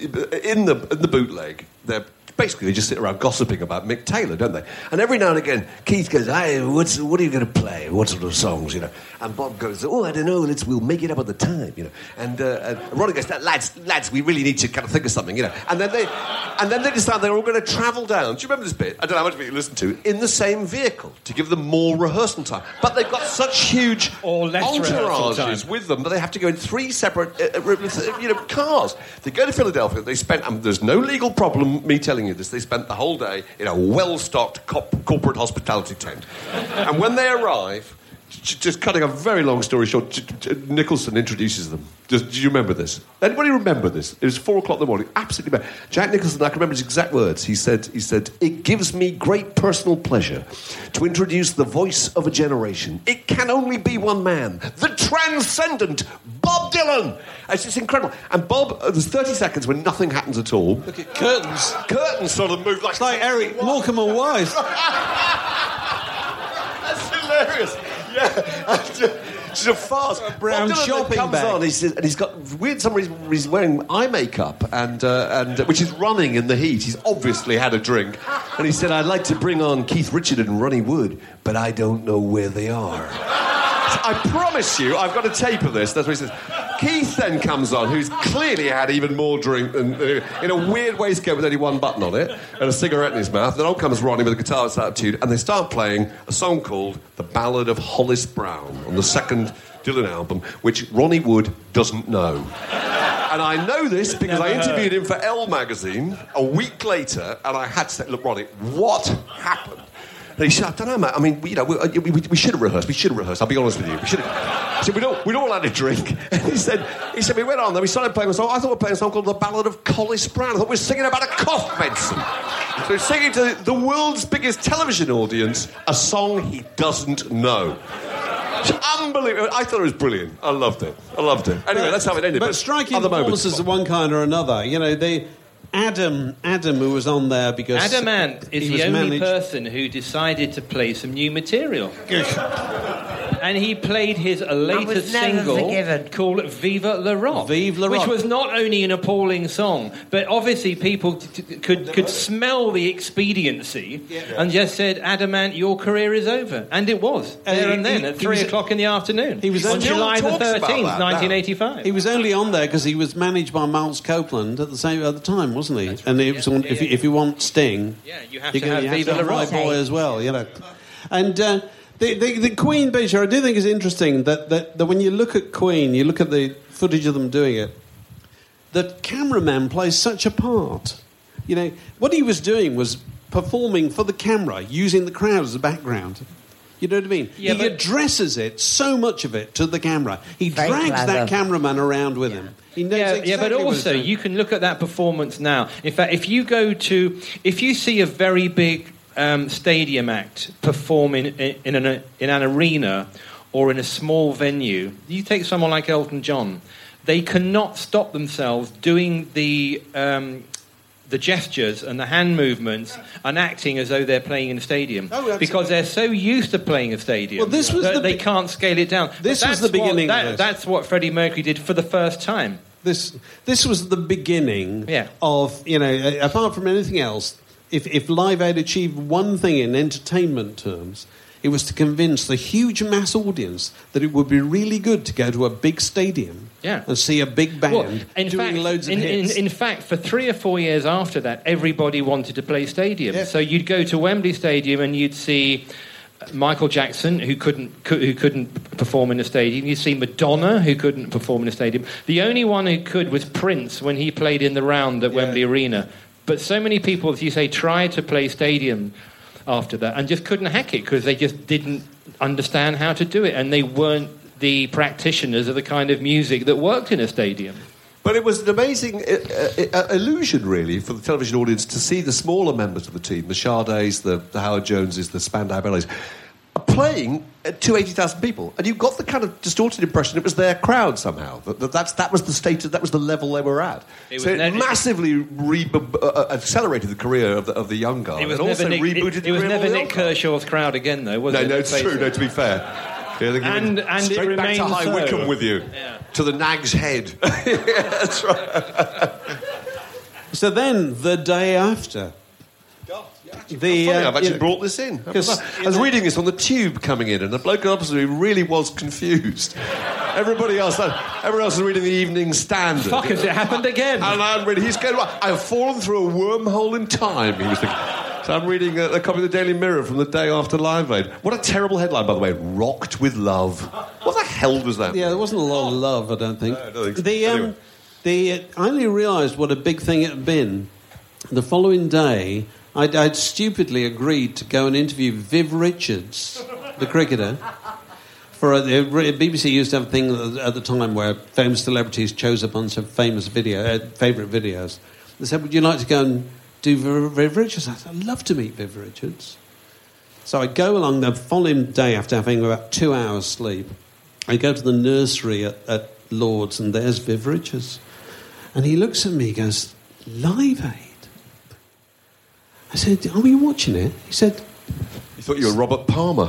in the in the bootleg they're basically they just sit around gossiping about Mick Taylor, don't they? And every now and again Keith goes, "Hey, what's what are you going to play? What sort of songs, you know?" And Bob goes, "Oh, I don't know. Let's we'll make it up at the time, you know." And, uh, and Ronnie goes, "Lads, lads, we really need to kind of think of something, you know." And then they and then they decide they're all going to travel down. Do you remember this bit? I don't know how much of it you listened to in the same vehicle to give them more rehearsal time. But they've got such huge Or less rehearsal time. entourages with them that they have to go in three separate, uh, uh, you know, cars. They go to Philadelphia. They spent. Um, there's no legal problem me telling you this. They spent the whole day in a well-stocked cop- corporate hospitality tent. And when they arrive, j- just cutting a very long story short, j- j- Nicholson introduces them. Just, do you remember this? Anybody remember this? It was four o'clock in the morning. Absolutely bad. Jack Nicholson, I can remember his exact words. He said, "He said it gives me great personal pleasure to introduce the voice of a generation. It can only be one man, the transcendent Bob Dylan." It's just incredible. And Bob, uh, there's thirty seconds when nothing happens at all. Look at curtains. Curtains sort of move like... It's like Eric Morecambe and Wise. That's hilarious. Yeah. It's a farce. A brown Bob Dylan shopping comes bag. on, he says, and he's got weird. Some reason he's wearing eye makeup, and uh, and uh, which is running in the heat. He's obviously had a drink, and he said, "I'd like to bring on Keith Richards and Ronnie Wood, but I don't know where they are." I promise you, I've got a tape of this. That's what he says. Keith then comes on, who's clearly had even more drink than, uh, in a weird waistcoat with only one button on it, and a cigarette in his mouth. Then on comes Ronnie with a guitar that's attitude, and they start playing a song called "The Ballad of Hollis Brown" on the second Dylan album, which Ronnie Wood doesn't know. And I know this because I interviewed him for Elle magazine a week later, and I had to say, "Look, Ronnie, what happened?" And he said, "I don't know, mate. I mean, we, you know, we, we, we should have rehearsed. We should have rehearsed. I'll be honest with you. We should have." He said, "We don't, we don't all had a drink." And he said, "He said we went on there. We started playing a song. I thought we were playing a song called "The Ballad of Hollis Brown." I thought we were singing about a cough medicine." So he's singing to the world's biggest television audience a song he doesn't know. It's unbelievable. I thought it was brilliant. I loved it. I loved it. Anyway, But- that's how it ended. But, striking other moments. performances of one kind or another. You know, they Adam, Adam, who was on there because Adam Ant is he the was only managed- person who decided to play some new material. And he played his latest never single forgiven. called Viva La Rock, Vive la which Rock. was not only an appalling song, but obviously people t- t- could could smell the expediency and just said, "Adam Ant, your career is over," and it was And there he- and then he- at he three was- o'clock in the afternoon. he was on only- July the Still talks about thirteenth, that now. nineteen eighty-five. He was only on there because he was managed by Miles Copeland at the same at the time, wasn't he? And it was on, Yeah, if, yeah, you, if you want Sting, Yeah, you have you're to gonna- have you Viva to have La My Rock. Boy as well, you know. And uh, the, the the Queen picture, I do think is interesting that, that that when you look at Queen, you look at the footage of them doing it. The cameraman plays such a part. You know what he was doing was performing for the camera, using the crowd as a background. You know what I mean? Yeah, he but- addresses it, so much of it, to the camera. He Very drags clever. that cameraman around with him. He knows Yeah, exactly yeah, but what he's also doing. you can look at that performance now. In fact, if you go to, if you see a very big um, stadium act perform in in an in an arena or in a small venue, you take someone like Elton John, they cannot stop themselves doing the. Um, the gestures and the hand movements and acting as though they're playing in a stadium. Oh, absolutely. Because they're so used to playing a stadium Well, this was that the they be- can't scale it down. This But was that's the beginning What, of that, this. That's what Freddie Mercury did for the first time. This this was the beginning Yeah. of, you know, uh, apart from anything else, if, if Live Aid achieved one thing in entertainment terms, it was to convince the huge mass audience that it would be really good to go to a big stadium Yeah. and see a big band Well, in doing fact, loads of in, in, hits. in fact, for three or four years after that, everybody wanted to play stadiums. Yeah. So you'd go to Wembley Stadium and you'd see Michael Jackson, who couldn't cou- who couldn't perform in a stadium. You'd see Madonna, who couldn't perform in a stadium. The only one who could was Prince when he played in the round at Wembley Arena. But so many people, as you say, tried to play stadium after that and just couldn't hack it because they just didn't understand how to do it, and they weren't the practitioners of the kind of music that worked in a stadium. But it was an amazing uh, uh, illusion, really, for the television audience to see the smaller members of the team, the Sade's, the, the Howard Joneses, the Spandau Ballets, playing to eighty thousand people. And you got the kind of distorted impression it was their crowd somehow. That, that, that's, that was the state, that was the level they were at. It so was it ne- massively re- uh, accelerated the career of the, of the young guy. It was and never also Nick, rebooted it, the it was career of never all the Nick old guys. Kershaw's crowd again, though, was No, it? no, Let's it's face true, it. no, to be fair. Yeah, they're giving And- and it straight back to remains High so. Wycombe with you. Yeah. To the Nag's Head. Yeah, that's right. So then, the day after, the Funny, uh, I've actually you know, brought this in. 'cause, I was reading this on the tube coming in, and the bloke opposite me really was confused. Everybody else, everyone else was reading the Evening Standard. Fuck, has it happened again? And I'm reading, he's going, I have fallen through a wormhole in time, he was thinking. So I'm reading a, a copy of the Daily Mirror from the day after Live Aid. What a terrible headline, by the way. Rocked with love. What the hell was that? Yeah, there wasn't a lot of love, I don't think. No, I don't think so. The, um, Anyway. the, I only realised what a big thing it had been. The following day, I'd, I'd stupidly agreed to go and interview Viv Richards, the cricketer. For a, the B B C used to have a thing at the time where famous celebrities chose a bunch of famous video, uh, favourite videos. They said, would you like to go and do Viv, Viv Richards? I said, I'd love to meet Viv Richards. So I go along the following day after having about two hours sleep. I go to the nursery at, at Lord's, and there's Viv Richards. And he looks at me and goes, Live Aid? I said, are you watching it? He said, You thought you were Robert Palmer.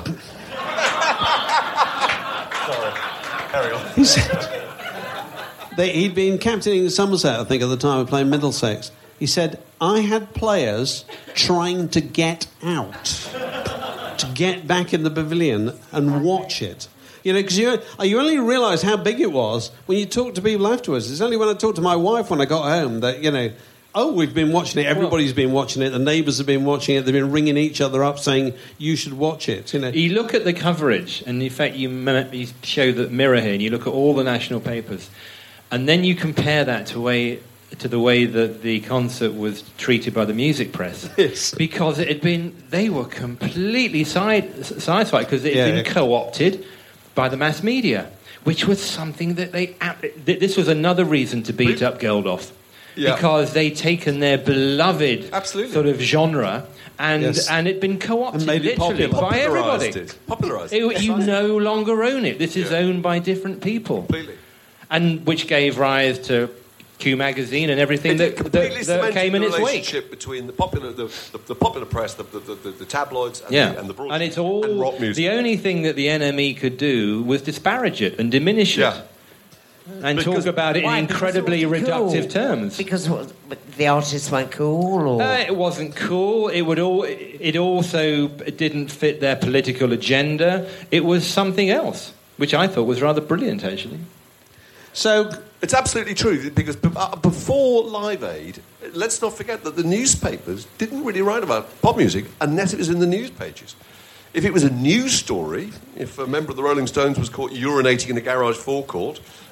he said, they, he'd been captaining Somerset, I think, at the time of playing Middlesex. He said, I had players trying to get out, to get back in the pavilion and watch it. You know, because you, you only realise how big it was when you talk to people afterwards. It's only when I talked to my wife when I got home that, you know, oh, we've been watching it, everybody's been watching it, the neighbours have been watching it, they've been ringing each other up saying, you should watch it, you know. You look at the coverage, and in fact, you, m- you show the mirror here, and you look at all the national papers, and then you compare that to way to the way that the concert was treated by the music press. Yes. Because it had been, they were completely side sideswiped because it had Yeah, been yeah. co-opted by the mass media, which was something that they. This was another reason to beat up Geldof. Yeah. Because they'd taken their beloved Absolutely. sort of genre and Yes. and it'd been co-opted And made it literally popular. by everybody. Popularised it. Popularised It- it. you no longer own it. This is Yeah. owned by different people, Completely. and which gave rise to Q magazine and everything It that, completely that, that cemented came in the its wake. relationship between the popular, the, the, the popular press, the, the, the, the tabloids, and, Yeah, the, and the broad and it's all and rock music. the only thing that the N M E could do was disparage it and diminish it, Yeah. and Because- talk about it Why? in Because incredibly it wasn't reductive cool. terms. Because what, the artists weren't cool, or Uh, it wasn't cool. It would all. It also didn't fit their political agenda. It was something else, which I thought was rather brilliant, actually. So, It's absolutely true, because be- uh, before Live Aid, let's not forget that the newspapers didn't really write about pop music unless it was in the news pages. If it was a news story, if a member of the Rolling Stones was caught urinating in a garage forecourt,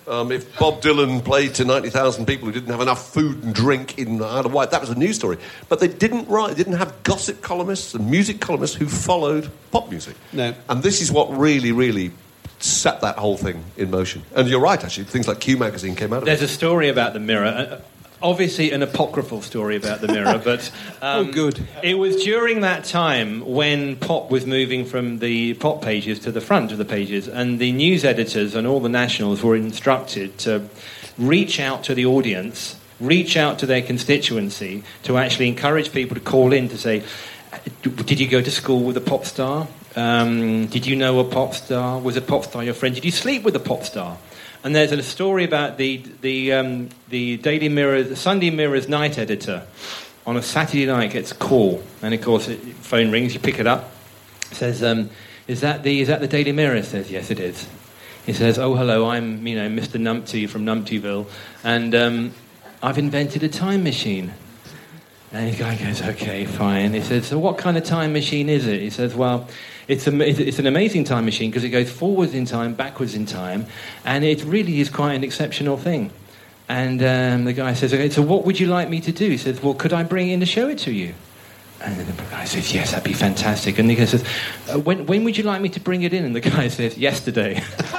Um, if Bob Dylan played to ninety thousand people who didn't have enough food and drink in Isle of Wight, that was a news story. But they didn't write, they didn't have gossip columnists and music columnists who followed pop music. No. And this is what really, really set that whole thing in motion. And you're right, actually, things like Q Magazine came out of There's it. a story about the Mirror. Uh, Obviously, an apocryphal story about the Mirror, but um, oh, good. It was during that time when pop was moving from the pop pages to the front of the pages, and the news editors and all the nationals were instructed to reach out to the audience, reach out to their constituency, to actually encourage people to call in to say, "Did you go to school with a pop star? Um, did you know a pop star? Was a pop star your friend? Did you sleep with a pop star?" And there's a story about the the um, the Daily Mirror, the Sunday Mirror's night editor, on a Saturday night gets a call, and of course, it, phone rings. You pick it up. It says, um, "Is that the is that the Daily Mirror?" It says, "Yes, it is." He says, "Oh, hello, I'm you know Mister Numpty from Numptyville, and um, I've invented a time machine." And the guy goes, "Okay, fine." He says, "So what kind of time machine is it?" He says, "Well, it's a, it's an amazing time machine because it goes forwards in time, backwards in time, and it really is quite an exceptional thing." And um, the guy says, "Okay, so what would you like me to do?" He says, "Well, could I bring it in to show it to you?" And then the guy says, "Yes, that'd be fantastic." And the guy says, uh, when, when would you like me to bring it in?" And the guy says, "Yesterday."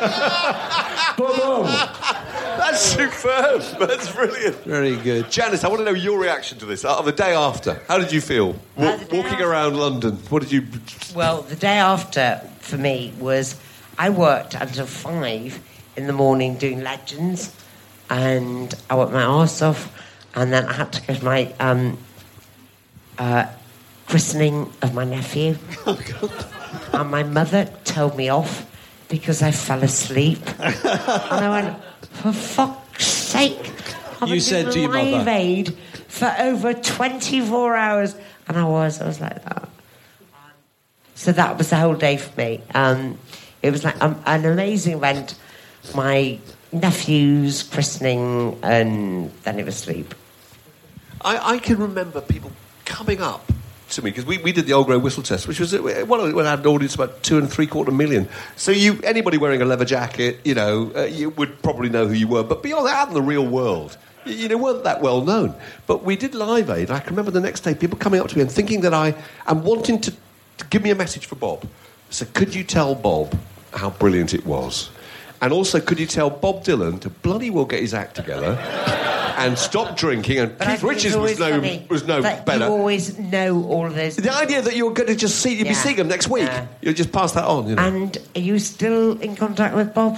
Boom! That's superb. That's brilliant. Very good. Janice, I want to know your reaction to this. Uh, the day after, how did you feel? Wa- Uh, the day walking after- around London, what did you... Well, the day after, for me, was I worked until five in the morning doing Legends, and I worked my arse off, and then I had to go to my um, uh, christening of my nephew. Oh, God. And my mother told me off because I fell asleep. And I went, for fuck's sake. I've You been said doing to your Live mother. Aid for over twenty-four hours. And I was, I was like that. So that was the whole day for me. Um, it was like um, an amazing event. My nephew's christening, and then it was sleep. I, I can remember people coming up to me, because we, we did the Old Grey Whistle test, which was, well, it had an audience of about two and three quarter million. So you, anybody wearing a leather jacket, you know, uh, you would probably know who you were. But beyond that, out in the real world, you, you know, weren't that well known. But we did Live Aid. I can remember the next day people coming up to me and thinking that I am wanting to, to give me a message for Bob. So could you tell Bob how brilliant it was? And also, could you tell Bob Dylan to bloody well get his act together and stop drinking? And But I Keith think it's Richards was always no funny was no that better. You always know all of those. The idea that you're going to just see, you'll be Yeah. seeing them next week. Yeah. You'll just pass that on, you know. And are you still in contact with Bob?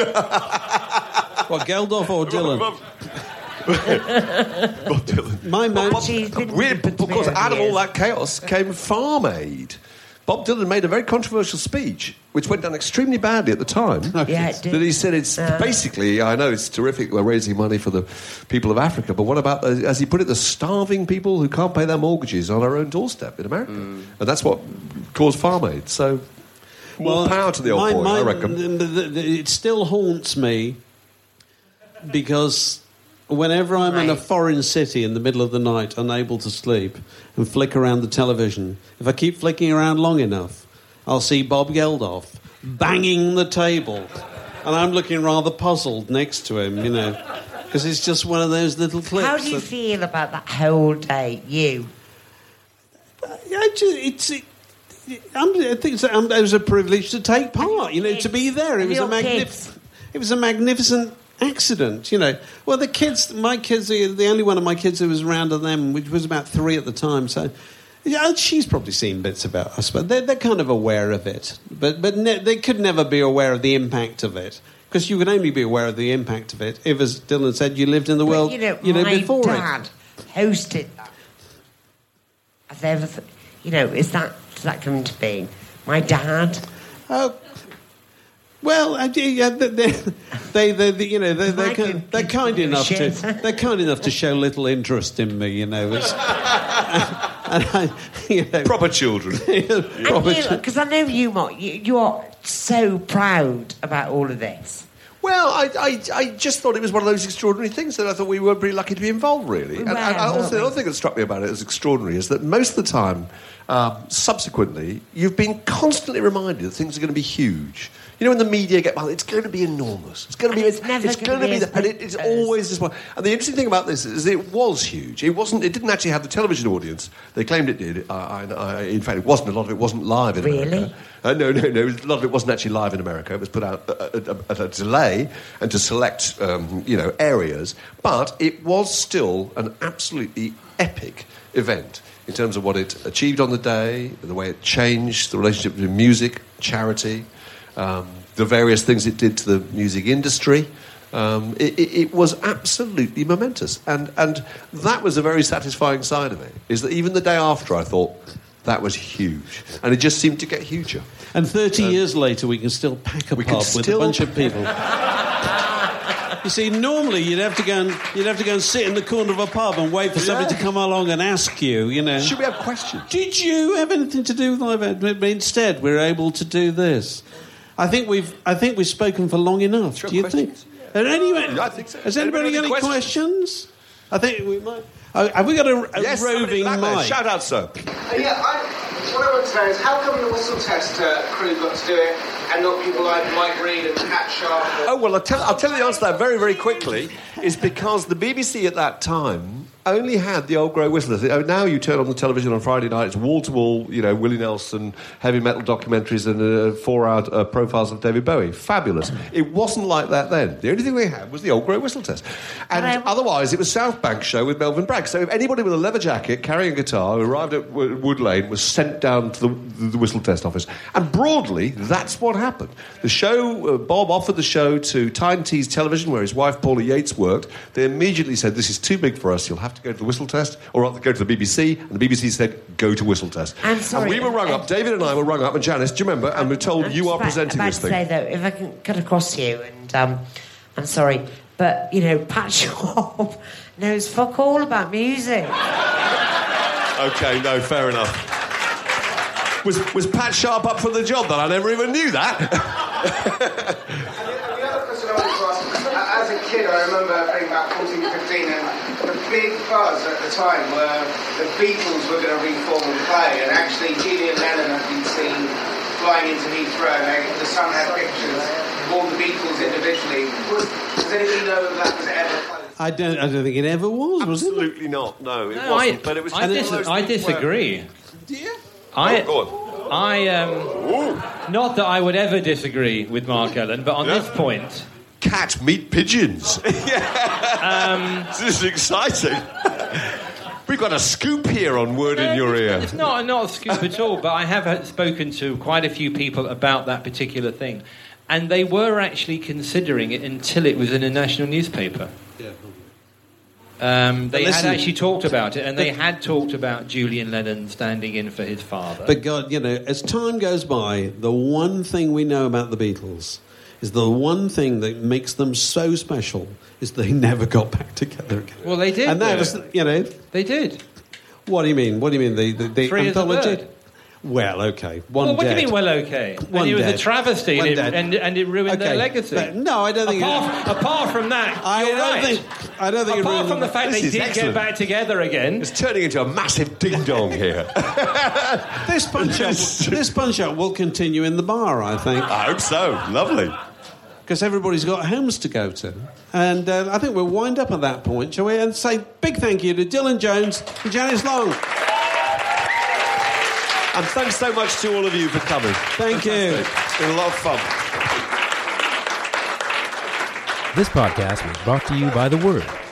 What, Geldof or Dylan? Bob Dylan. My man... Bob, She's been weird, with of course, me over out of all years. that chaos came Farm Aid. Bob Dylan made a very controversial speech, which went down extremely badly at the time. Yeah, it did. That he said it's Uh. basically, I know it's terrific, we're raising money for the people of Africa, but what about, the, as he put it, the starving people who can't pay their mortgages on our own doorstep in America? Mm. And that's what caused Farm Aid. So, more power to the old my- boy, my- I reckon. the- the- the- it still haunts me because whenever I'm in a Right. foreign city in the middle of the night, unable to sleep, and flick around the television, if I keep flicking around long enough, I'll see Bob Geldof banging the table, and I'm looking rather puzzled next to him, you know, because it's just one of those little clips. How do you that- feel about that whole day, you? I just, it's. It, I'm, I think it's, um, it was a privilege to take part. You know, to be there. It And was a your magnificent. kids. It was a magnificent accident. You know. Well, the kids, my kids, the, the only one of my kids who was around of them, which was about three at the time. So, yeah, she's probably seen bits about us, but they're, they're kind of aware of it. But but ne- they could never be aware of the impact of it. Because you can only be aware of the impact of it if, as Dylan said, you lived in the world, But, you know, my before dad it. hosted that. Have they ever, th- you know, is that does that come to being? My dad. Oh, well, I, yeah, they, they, they, they, they, you know, they, they're, I kind, could they're give kind you a enough to, shit. they're kind enough to show little interest in me, you know. It's, and, and I, you know, Proper children. proper ch- Because I know you, Mark. You, you are so proud about all of this. Well, I, I, I just thought it was one of those extraordinary things that I thought we were pretty lucky to be involved, really. And, and I Well, also, the other thing that struck me about it as extraordinary is that most of the time, um, subsequently, you've been constantly reminded that things are going to be huge. You know, when the media get behind, it's going to be enormous. It's going to be. And it's never it's gonna going to be be. as The, and big it, it's as- always this one. And the interesting thing about this is it was huge. It wasn't. It didn't actually have the television audience. They claimed it did. I, I, I, in fact, it wasn't. A lot of it wasn't live in Really? America. Uh, no, no, no. A lot of it wasn't actually live in America. It was put out at a, at a delay and to select, um, you know, areas. But it was still an absolutely epic event in terms of what it achieved on the day, the way it changed the relationship between music, charity, um, the various things it did to the music industry. Um, it, it, it was absolutely momentous. And, and that was a very satisfying side of it, is that even the day after I thought, that was huge. And it just seemed to get huger. And thirty years later, we can still pack a we pub can with still- a bunch of people. You see, normally you'd have to go and you'd have to go and sit in the corner of a pub and wait for somebody Yeah. to come along and ask you. You know, Should we have questions? did you have anything to do with live event? But instead, we're able to do this. I think we've I think we've spoken for long enough. Sure, do you questions? think? Are any, Yeah, I think so. Has anybody, Anybody got got any any questions? I think we might. Oh, have we got a, a Yes, somebody roving back there. mic? Shout out, sir. Uh, yeah, I, what I want to know is how come the whistle test uh, crew got to do it and not people like Mike Reid and Pat Sharp? Or... Oh, well, I'll tell, I'll tell you the answer to that very, very quickly. Is because the B B C at that time only had the old grey whistle. Oh, now you turn on the television on Friday night, it's wall-to-wall, you know, Willie Nelson, heavy metal documentaries and uh, four-hour uh, profiles of David Bowie. Fabulous. It wasn't like that then. The only thing we had was the old grey whistle test. And But I- otherwise, it was South Bank show with Melvin Bragg. So if anybody with a leather jacket, carrying a guitar, who arrived at W- Wood Lane, was sent down to the, the whistle test office. And broadly, that's what happened. The show, uh, Bob offered the show to Tyne Tees Television, where his wife Paula Yates worked. They immediately said, this is too big for us, you'll have to go to the whistle test, or rather go to the B B C, and the B B C said, go to whistle test. I'm sorry, and we were rung uh, up, David and I were rung up, and Janice, do you remember? And we're told, I'm you just are about- presenting about this to thing. say, though, if I can cut across you, and um, I'm sorry, but, you know, Pat Sharp knows fuck all about music. Okay, no, fair enough. Was, was Pat Sharp up for the job then? I never even knew that. And the other question I wanted to ask, uh, as a kid, I remember being about fourteen, fifteen, and the big buzz at the time were the Beatles were going to reform and play, and actually Julian Lennon had been seen flying into Heathrow, and they, the Sun had pictures of all the Beatles individually. Was, does anybody know if that was ever close? I don't. I don't think it ever was. Was it? Absolutely not, no, it No, wasn't. I, but it was I, just dis- one of those I things where- disagree. Yeah. I, Oh, go on. I um, not that I would ever disagree with Mark Ellen, but on Yeah. this point, Cat meet pigeons. yeah. Um, this is exciting. We've got a scoop here on Word in Your Ear. it's not not a scoop at all. But I have had- spoken to quite a few people about that particular thing, and they were actually considering it until it was in a national newspaper. Yeah. Um, they had listen- actually talked about it, and they had talked about Julian Lennon standing in for his father. But God, you know, as time goes by, the one thing we know about the Beatles is the one thing that makes them so special is they never got back together again. Well, they did, And that though. was, you know, They did. what do you mean? What do you mean? The, the, the Free as a anthology? bird. Well, okay. One Well, what dead. do you mean, well, okay? One and it was dead. a travesty, One and it, dead. and, and it ruined their Okay. legacy. But no, I don't think. Apart, apart from that, I you're don't right. think. I don't think. it Apart ruined from the fact This they is did excellent. get back together again. It's turning into a massive ding-dong here. this punch up. This punch up will continue in the bar, I think, I hope so. Lovely. because everybody's got homes to go to, and uh, I think we'll wind up at that point, shall we? And say big thank you to Dylan Jones and Janice Long. And thanks so much to all of you for coming. Thank you. It's been a lot of fun. This podcast was brought to you by The Word,